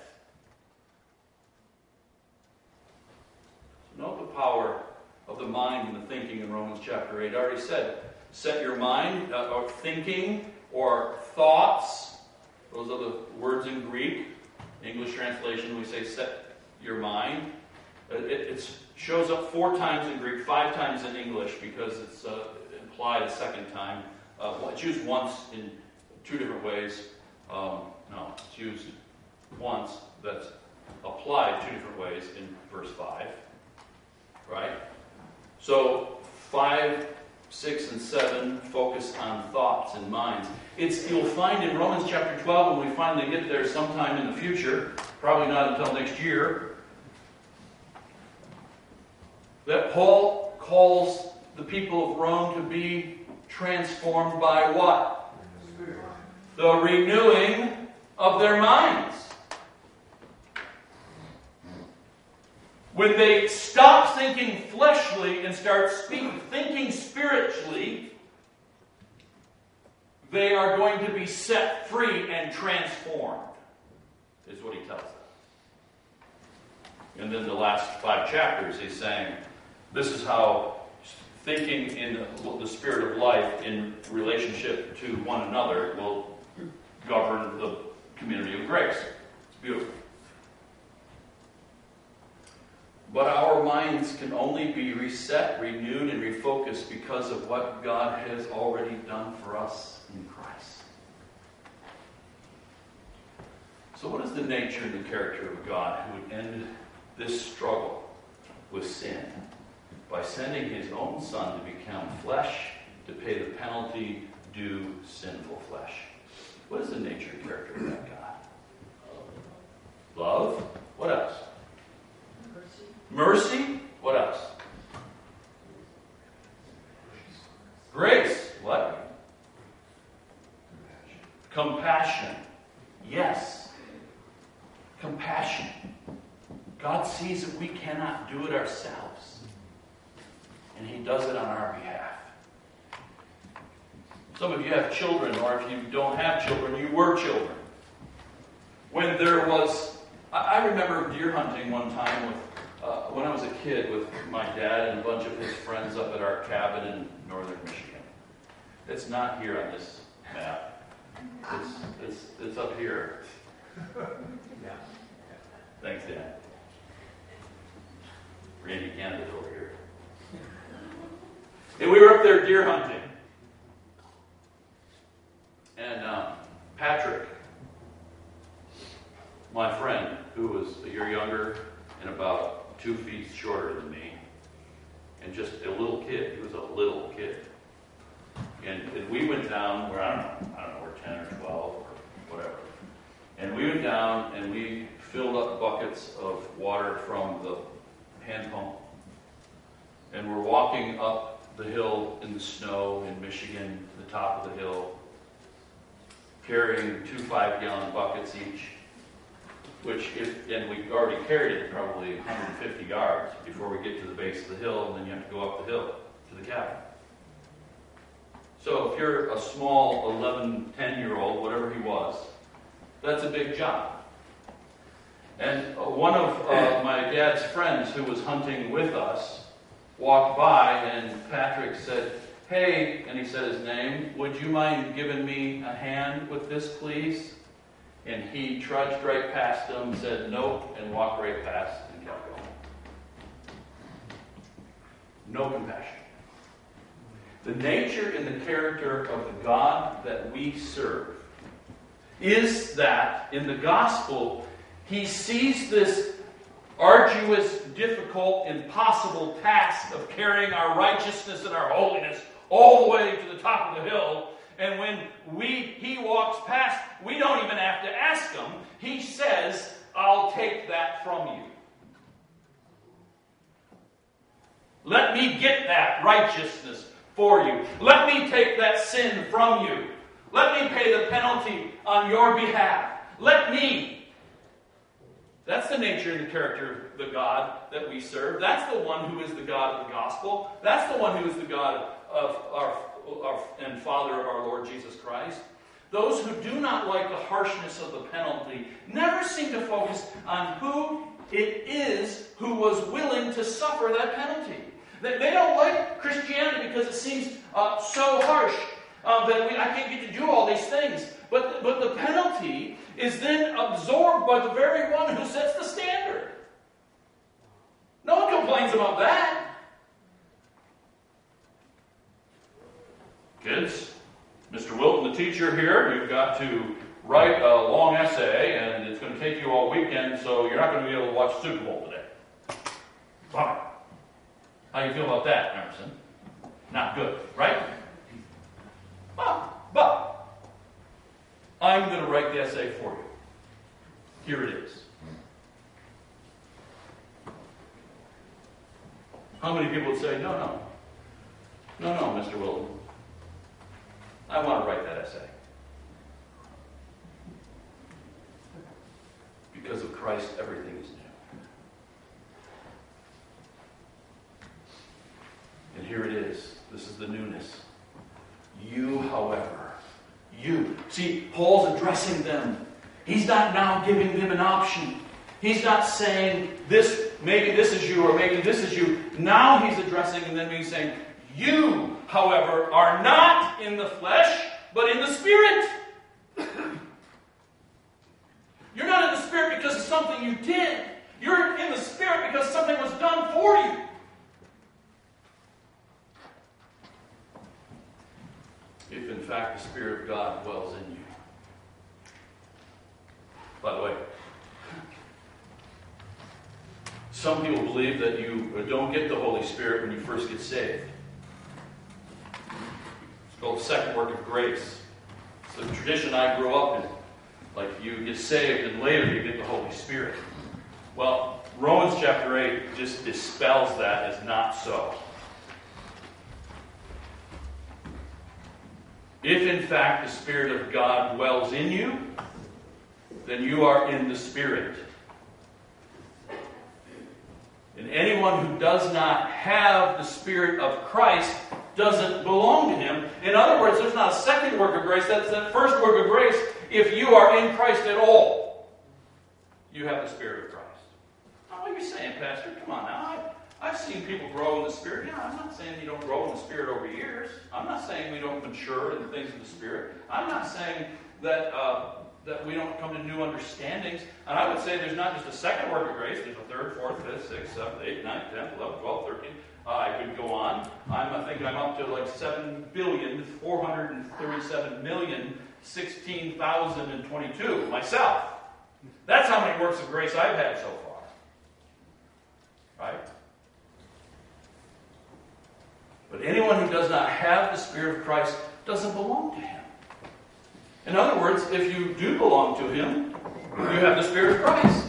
So note the power of the mind and the thinking in Romans chapter 8. I already said, set your mind, or thinking, or thoughts. Those are the words in Greek. English translation, we say set your mind. It shows up 4 times in Greek, 5 times in English, because it's implied a second time. It's used once in 2 different ways. No, it's used once. That's applied 2 different ways in verse 5. Right? So 5, 6, and 7 focus on thoughts and minds. You'll find in Romans chapter 12, when we finally get there sometime in the future, probably not until next year, that Paul calls the people of Rome to be transformed by what? The renewing of their minds. When they stop thinking fleshly and start thinking spiritually, they are going to be set free and transformed, is what he tells them. And then the last 5 chapters, he's saying, this is how thinking in the spirit of life in relationship to one another will govern the community of grace. It's beautiful. But our minds can only be reset, renewed, and refocused because of what God has already done for us in Christ. So what is the nature and the character of God who would end this struggle with sin by sending his own Son to become flesh to pay the penalty due sinful flesh? What is the nature and character of that God? Love. What else? Mercy. What else? Grace. What? Compassion. Yes. Compassion. God sees that we cannot do it ourselves, and he does it on our behalf. Some of you have children, or if you don't have children, you were children. When there was, I remember deer hunting one time with, when I was a kid, with my dad and a bunch of his friends up at our cabin in northern Michigan. It's not here on this map. It's up here. Thanks, Dad. Randy Canada's over here. And we were up there deer hunting. And Patrick, my friend, who was a year younger and about 2 feet shorter than me, and just a little kid. He was a little kid. And we went down where, I don't know, we're 10 or 12 or whatever. And we went down and we filled up buckets of water from the hand pump. And we're walking up the hill in the snow in Michigan, to the top of the hill, carrying 2 5-gallon buckets each. And we already carried it probably 150 yards before we get to the base of the hill, and then you have to go up the hill to the cabin. So if you're a small 11, 10-year-old, whatever he was, that's a big job. And one of my dad's friends who was hunting with us walked by, and Patrick said, "Hey," and he said his name, "would you mind giving me a hand with this, please?" And he trudged right past him, said nope, and walked right past and kept going. No compassion. The nature and the character of the God that we serve is that in the gospel, he sees this arduous, difficult, impossible task of carrying our righteousness and our holiness all the way to the top of the hill. And when he walks past, we don't even have to ask him. He says, "I'll take that from you. Let me get that righteousness for you. Let me take that sin from you. Let me pay the penalty on your behalf. Let me." That's the nature and the character of the God that we serve. That's the one who is the God of the gospel. That's the one who is the God of our and Father of our Lord Jesus Christ. Those who do not like the harshness of the penalty never seem to focus on who it is who was willing to suffer that penalty. They don't like Christianity because it seems so harsh that I can't get to do all these things. But the penalty is then absorbed by the very one who sets the standard. No one complains about that. Kids, Mr. Wilton, the teacher here, you've got to write a long essay, and it's going to take you all weekend, so you're not going to be able to watch Super Bowl today. Bummer. How do you feel about that, Emerson? Not good, right? But I'm going to write the essay for you. Here it is. How many people would say, no, Mr. Wilton, I want to write that essay. Because of Christ, everything is new. And here it is. This is the newness. You, however, you. See, Paul's addressing them. He's not now giving them an option. He's not saying this, maybe this is you, or maybe this is you. Now he's addressing them. He's saying, you, however, are not in the flesh, but in the Spirit. You're not in the Spirit because of something you did. You're in the Spirit because something was done for you. If in fact the Spirit of God dwells in you. By the way, Some people believe that you don't get the Holy Spirit when you first get saved. It's called the second work of grace. It's the tradition I grew up in. Like you get saved and later you get the Holy Spirit. Well, Romans chapter 8 just dispels that as not so. If in fact the Spirit of God dwells in you, then you are in the Spirit. And anyone who does not have the Spirit of Christ doesn't belong to Him. In other words, there's not a second work of grace. That's that first work of grace. If you are in Christ at all, you have the Spirit of Christ. Now, what are you saying, Pastor? Come on now. I've seen people grow in the Spirit. Yeah, I'm not saying you don't grow in the Spirit over years. I'm not saying we don't mature in the things of the Spirit. I'm not saying that that we don't come to new understandings. And I would say there's not just a second work of grace. There's a third, fourth, fifth, sixth, seventh, eighth, ninth, 10th, 11th, 12th, 13th. I could go on. I think I'm up to like 7,437,016,022 myself. That's how many works of grace I've had so far. Right? But anyone who does not have the Spirit of Christ doesn't belong to Him. In other words, if you do belong to Him, you have the Spirit of Christ.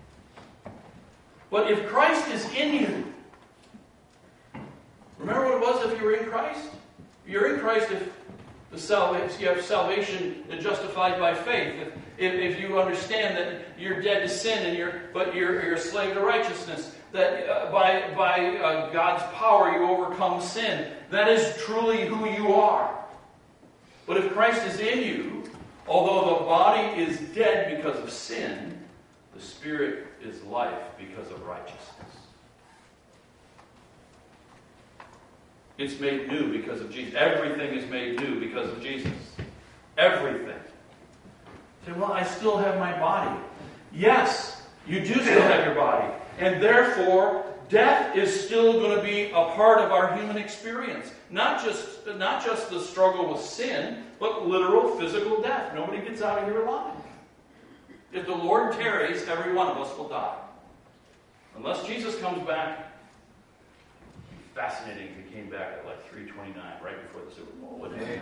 But if Christ is in you, remember what it was if you were in Christ? You're in Christ if you have salvation justified by faith. If you understand that you're dead to sin but you're a slave to righteousness, that by God's power you overcome sin. That is truly who you are. But if Christ is in you, although the body is dead because of sin, the Spirit is life because of righteousness. It's made new because of Jesus. Everything is made new because of Jesus. Everything. You say, well, I still have my body. Yes, you do still have your body. And therefore, death is still going to be a part of our human experience. Not just the struggle with sin, but literal physical death. Nobody gets out of here alive. If the Lord tarries, every one of us will die. Unless Jesus comes back. Fascinating if he came back at like 3:29, right before the Super Bowl, wouldn't it?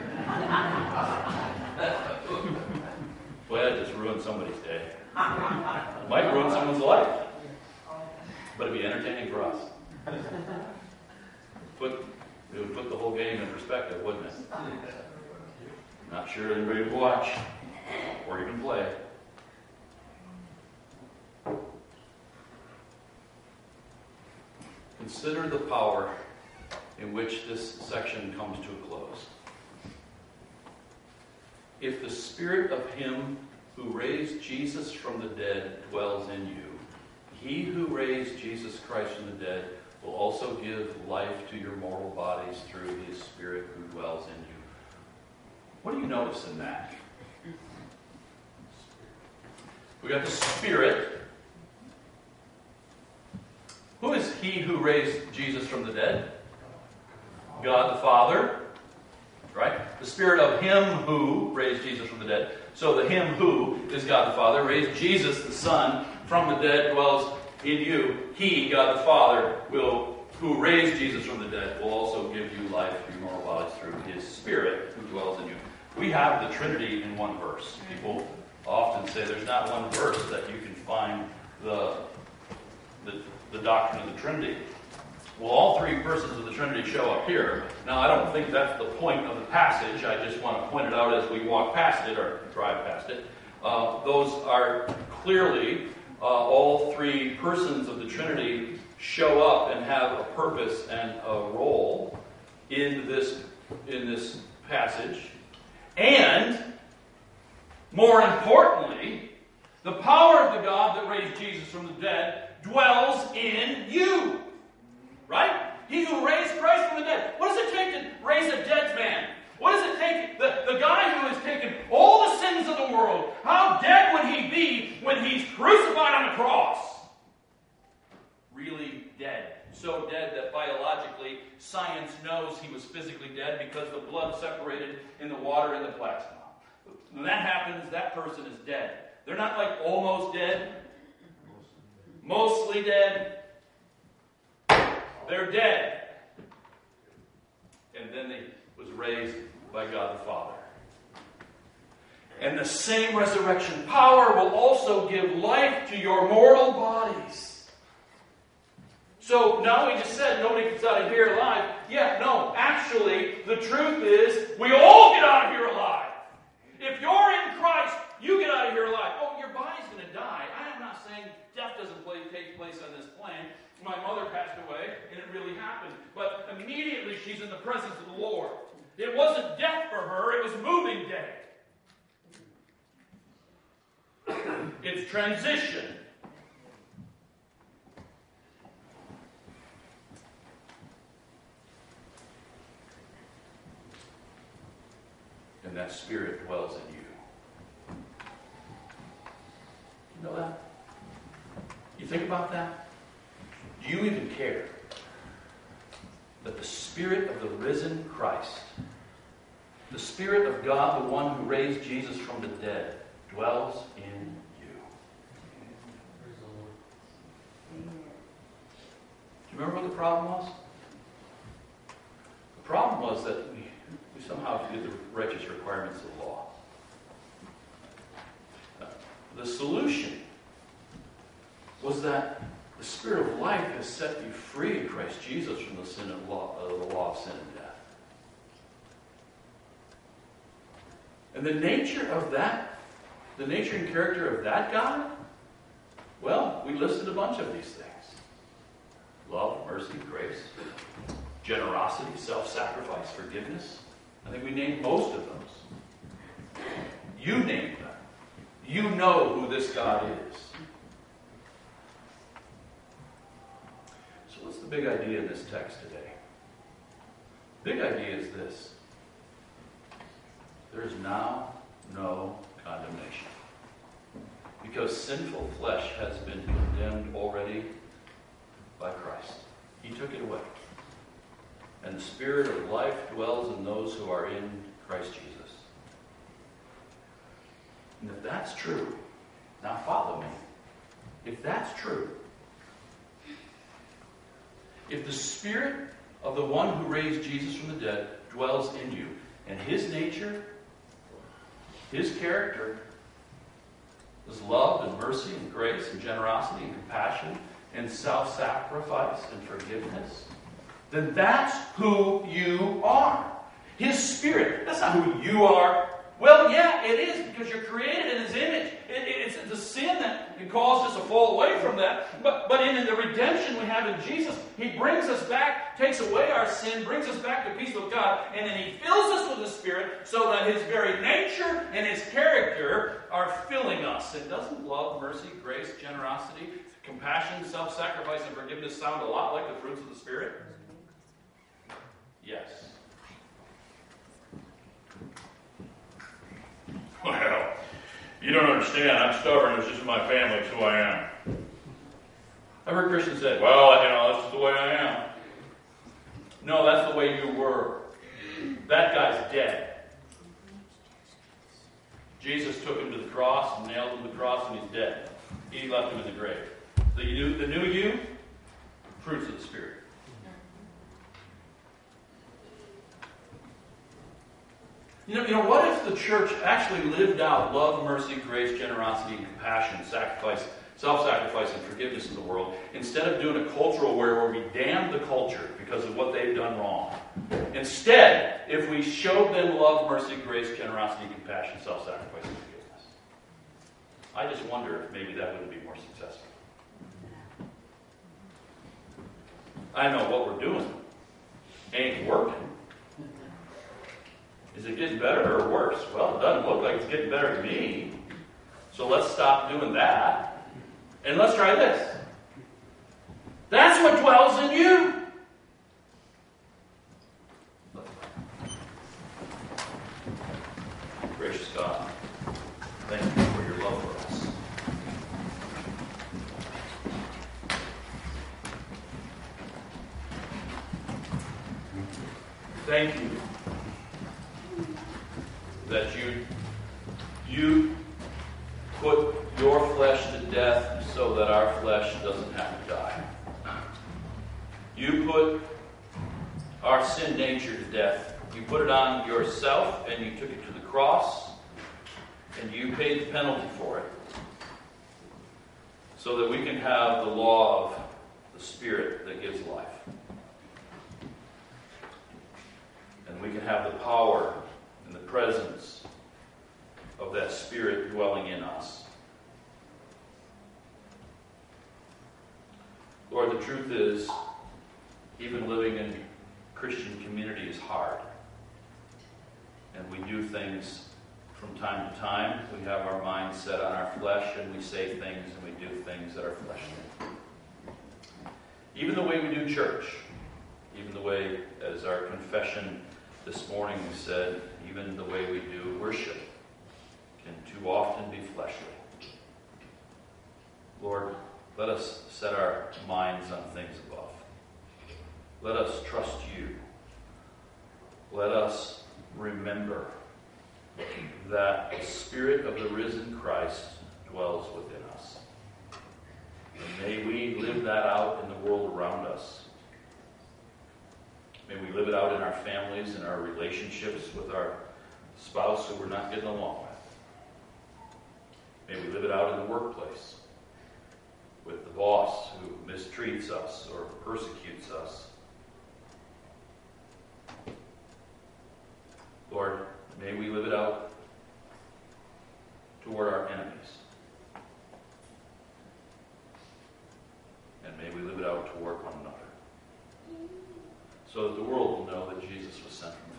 Well, that just ruined somebody's day. It might ruin someone's life. But it'd be entertaining for us. It would put the whole game in perspective, wouldn't it? Not sure anybody would watch or even play. Consider the power in which this section comes to a close. If the Spirit of Him who raised Jesus from the dead dwells in you, He who raised Jesus Christ from the dead will also give life to your mortal bodies through His Spirit who dwells in you. What do you notice in that? We got the Spirit. Who is He who raised Jesus from the dead? God the Father. Right? The Spirit of Him who raised Jesus from the dead. So the Him who is God the Father, raised Jesus the Son from the dead, dwells in you. He, God the Father, who raised Jesus from the dead, will also give you life through your mortal bodies through His Spirit who dwells in you. We have the Trinity in one verse. People often say there's not one verse that you can find the doctrine of the Trinity. Well, all three persons of the Trinity show up here. Now, I don't think that's the point of the passage. I just want to point it out as we walk past it or drive past it. Those are clearly all three persons of the Trinity show up and have a purpose and a role in this passage. And, more importantly, the power of the God that raised Jesus from the dead dwells in you. Right? He who raised Christ from the dead. What does it take to raise a dead man? What does it take? The guy who has taken all the sins of the world, how dead would he be when he's crucified on the cross? Really dead. So dead that biologically science knows he was physically dead because the blood separated in the water and the plasma. When that happens, that person is dead. They're not like almost dead, mostly dead. They're dead. And then he was raised by God the Father. And the same resurrection power will also give life to your mortal bodies. So now we just said nobody gets out of here alive. Yeah, no, actually, the truth is we all get out of here alive. If you're in Christ, you get out of here alive. Oh, your body's going to die. I am not saying death doesn't take place on this plane. My mother passed away, and it really happened. But immediately she's in the presence of the Lord. It wasn't death for her, it was moving day. It's transition. And that Spirit dwells in you. You know that? You think about that? Do you even care that the Spirit of the risen Christ, the Spirit of God, the one who raised Jesus from the dead, dwells in you? Do you remember what the problem was? The problem was that we somehow did the righteous requirements of the law. The solution was that the Spirit of life has set you free in Christ Jesus from the sin of law, the law of sin and death. And the nature of that, the nature and character of that God, well, we listed a bunch of these things. Love, mercy, grace, generosity, self-sacrifice, forgiveness. I think we named most of those. You named them. You know who this God is. So what's the big idea in this text today? The big idea is this. There is now no condemnation. Because sinful flesh has been condemned already by Christ. He took it away. And the Spirit of life dwells in those who are in Christ Jesus. And if that's true, now follow me. If that's true, if the Spirit of the one who raised Jesus from the dead dwells in you, and His nature, His character, is love and mercy and grace and generosity and compassion and self-sacrifice and forgiveness, then that's who you are. His Spirit. That's not who you are. Well, yeah, it is, because you're created in His image. It's the sin that can cause us to fall away from that. But in the redemption we have in Jesus, He brings us back, takes away our sin, brings us back to peace with God, and then He fills us with the Spirit so that His very nature and His character are filling us. And doesn't love, mercy, grace, generosity, compassion, self-sacrifice, and forgiveness sound a lot like the fruits of the Spirit? Yes. Well, you don't understand. I'm stubborn. It's just my family. It's who I am. I've heard Christians say, Well, that's just the way I am. no, that's the way you were. That guy's dead. Jesus took him to the cross and nailed him to the cross, and he's dead. He left him in the grave. The new you, fruits of the Spirit. You know, what if the church actually lived out love, mercy, grace, generosity, and compassion, sacrifice, self-sacrifice, and forgiveness in the world, instead of doing a cultural war where we damn the culture because of what they've done wrong? Instead, if we showed them love, mercy, grace, generosity, compassion, self-sacrifice, and forgiveness, I just wonder if maybe that wouldn't be more successful. I know what we're doing ain't working. Is it getting better or worse? Well, it doesn't look like it's getting better to me. So let's stop doing that. And let's try this. That's what dwells in you. Gracious God, thank you for your love for us. Thank you that you put your flesh to death so that our flesh doesn't have to die. You put our sin nature to death. You put it on yourself, and you took it to the cross, and you paid the penalty for it, so that we can have the law of the Spirit that gives life. And we can have the power and the presence of that Spirit dwelling in us. Lord, the truth is, even living in Christian community is hard. And we do things from time to time. We have our minds set on our flesh, and we say things and we do things that are fleshly. Even the way we do church, even the way, as our confession this morning we said, even the way we do worship can too often be fleshly. Lord, let us set our minds on things above. Let us trust you. Let us remember that the Spirit of the risen Christ dwells within us. And may we live that out in the world around us. May we live it out in our families and our relationships with our spouse who we're not getting along with. May we live it out in the workplace with the boss who mistreats us or persecutes us. Lord, may we live it out toward our enemies. And may we live it out toward one another, so that the world will know that Jesus was sent from